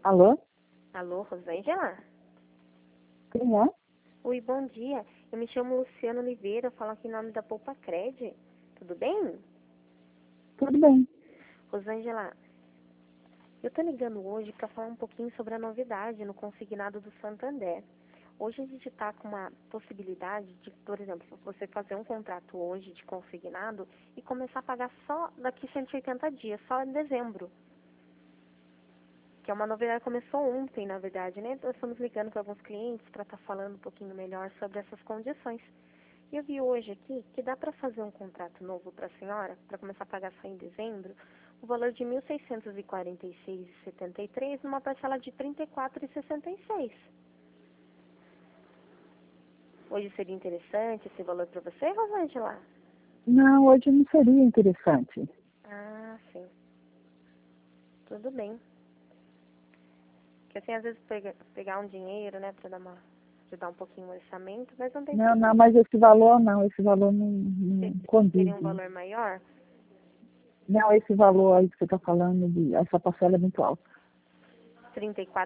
Alô? Alô, Rosângela? Quem é? Oi, bom dia. Eu me chamo Luciana Oliveira, falo aqui em nome da Poupa Cred. Tudo bem? Tudo bem. Rosângela, eu tô ligando hoje para falar um pouquinho sobre a novidade no consignado do Santander. Hoje a gente está com uma possibilidade de, por exemplo, você fazer um contrato hoje de consignado e começar a pagar só daqui 180 dias, só em dezembro. Que é uma novidade que começou ontem, na verdade, né? Nós estamos ligando para alguns clientes para estar falando um pouquinho melhor sobre essas condições. E eu vi hoje aqui que dá para fazer um contrato novo para a senhora, para começar a pagar só em dezembro, o valor de R$ 1.646,73, numa parcela de R$ 34,66. Hoje seria interessante esse valor para você, Rosângela? Não, hoje não seria interessante. Ah, sim. Tudo bem. Porque assim, às vezes pegar um dinheiro, né, para ajudar um pouquinho o orçamento, mas não tem Não, problema. mas esse valor não condiz. Seria um valor maior? Não, esse valor aí que você está falando, essa parcela é muito alta. R$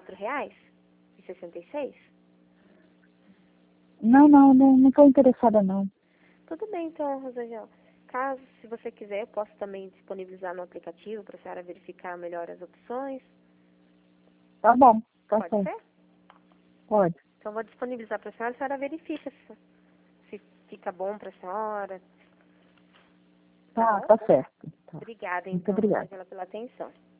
34,66? Não estou interessada não. Tudo bem, então, Rosângela. Caso, se você quiser, eu posso também disponibilizar no aplicativo para a senhora verificar melhor as opções. Tá bom, tá Pode certo. ser? Pode. Então, eu vou disponibilizar para a senhora verifica se fica bom para a senhora. Tá bom? Tá certo. Tá. Obrigada, Muito então, obrigada. Rosângela, pela atenção.